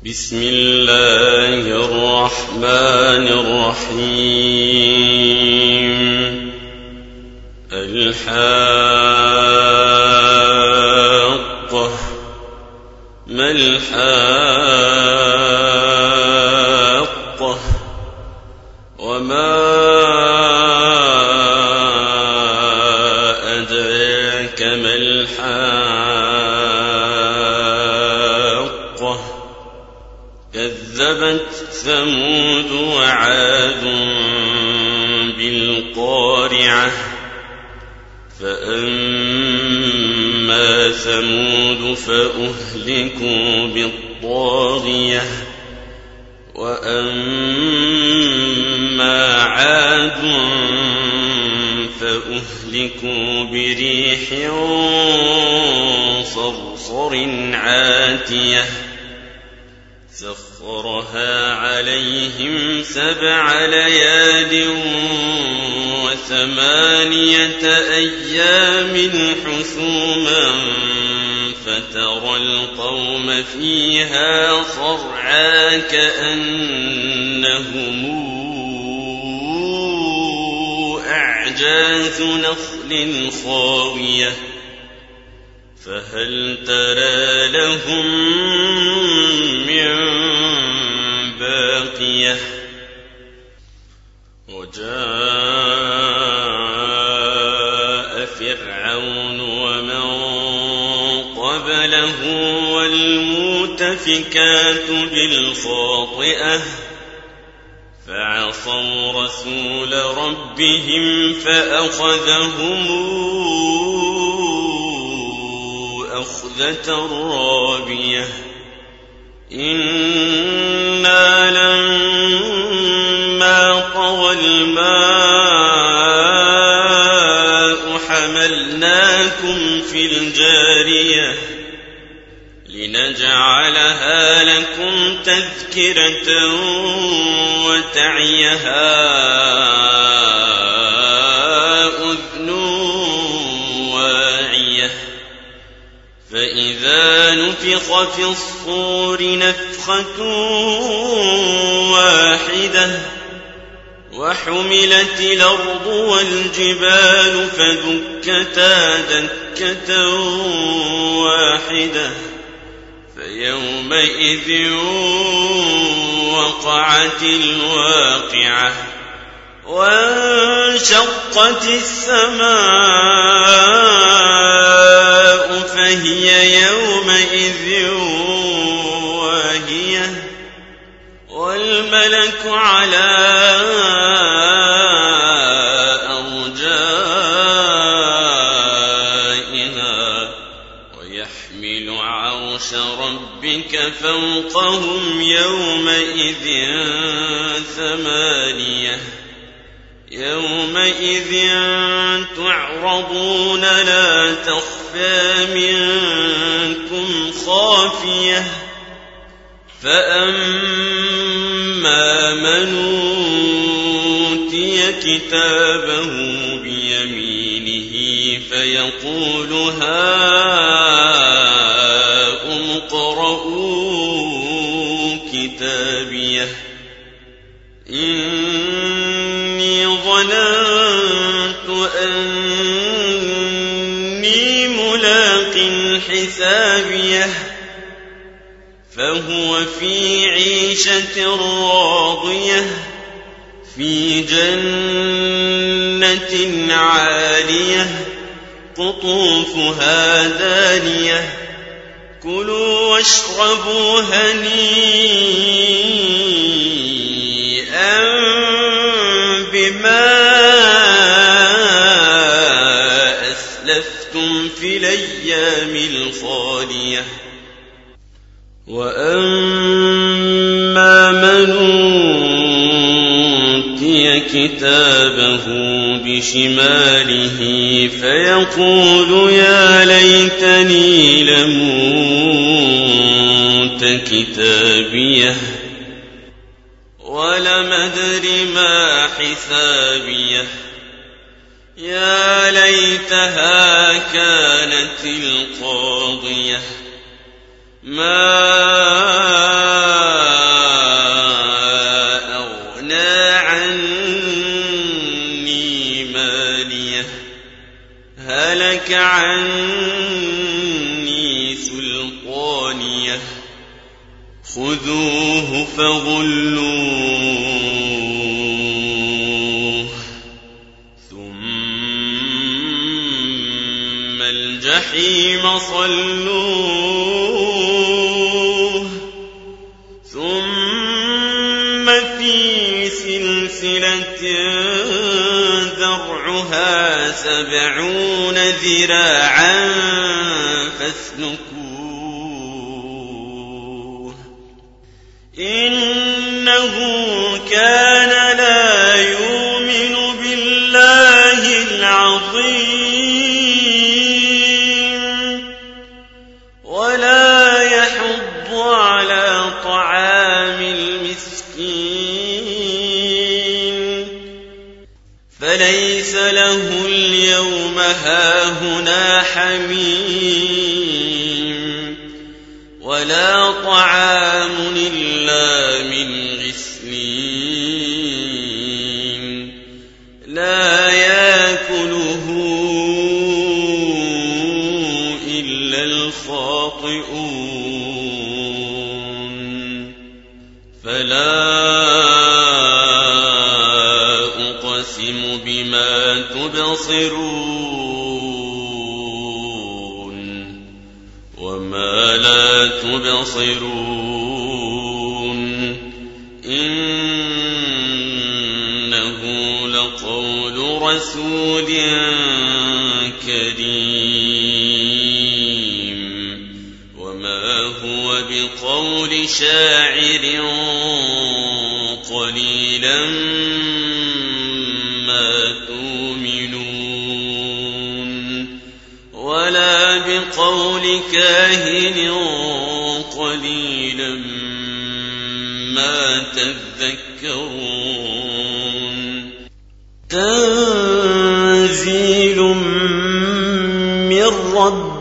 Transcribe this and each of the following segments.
بسم الله الرحمن الرحيم. الحاقة ما الحاقة وما أدراك ما الحاقة كذبت ثمود وعاد بالقارعة فأما ثمود فأهلكوا بالطاغية وأما عاد فأهلكوا بريح صرصر عاتية سخرها عليهم 7 ليال و8 أيام حسوما فترى القوم فيها صرعى كأنهم أعجاز نخل خاوية فهل ترى لهم من باقية وجاء فرعون ومن قبله والمؤتفكات بالخاطئة فعصوا رسول ربهم فأخذهم أخذة رابية إنا لما طغى الماء حملناكم في الجارية لنجعلها لكم تذكرة وتعيها أذن واعية فإذا نفخ في الصور نفخة واحدة وحملت الأرض والجبال فدكتا دكة واحدة فيومئذ وقعت الواقعة وانشقت السماء فهي يومئذ واهية والملك على أرجائها ويحمل عرش ربك فوقهم يومئذ 8 يومئذ تعرضون لا تخفى منكم خافية فأما من أوتي كتابه بيمينه فيقول هاؤم اقرءوا كتابيه إني ظننت أني ملاق حسابيه فهو في عيشة راضية في جنة عالية قطوفها دانية كلوا واشربوا هنيئا بما أسلفتم في الأيام الخالية وأما من أوتي كتابه بشماله فيقول يا ليتني لموت كتابيه ولم أدر ما حسابيه يا ليتها كانت القاضية ما غاوية خذوه فغلوه ثم الجحيم صلوه ثم في سلسلة ذرعها 70 ذراعا فاسلكوه إنه كان لا يؤمن بالله العظيم ولا يحض على طعام المسكين فليس له اليوم هاهنا حميم ولا طعام إلا من غسلين لا يأكله إلا الخاطئون فلا أقسم بما تبصرون وما لا تبصرون إنه لقول رسول كريم وما هو بقول شاعر قليلا ما تؤمنون ولا بقول كاهن قليلا ما تذكرون تنزيل من رب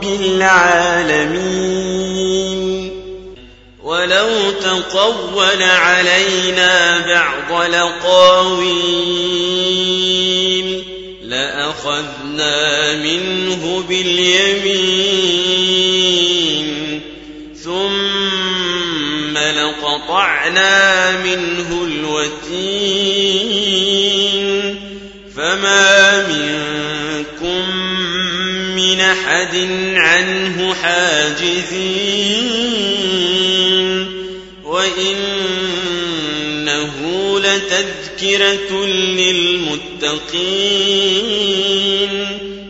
العالمين ولو تقول علينا بعض الأقاويل لأخذنا منه باليمين ثم لقطعنا منه الوتين فما منكم من أحد عنه حاجزين وإنه لتذكرة للمتقين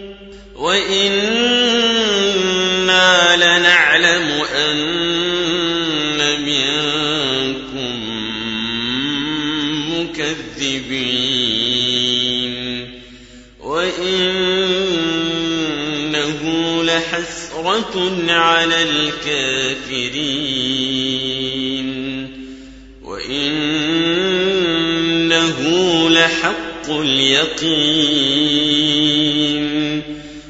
وإنا لنعلم أن منكم مكذبين وإنه لحسرة على الكافرين وإنه لحق اليقين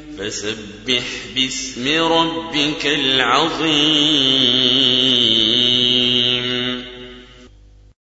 فسبح باسم ربك العظيم